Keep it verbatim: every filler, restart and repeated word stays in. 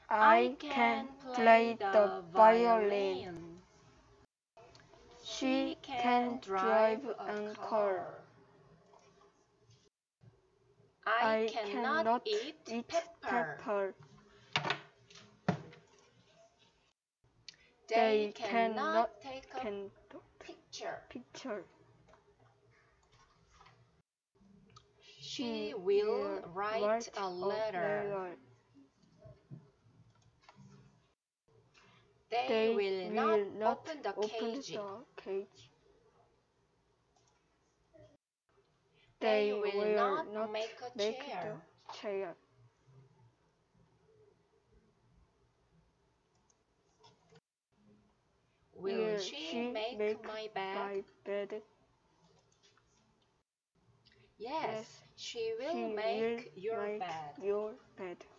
I can play the violin. She can drive a car. I cannot eat pepper. They cannot take a picture. She will write a letter. They will not open the cage. They will not make a chair. Will she make my bed? Yes, she will make your bed.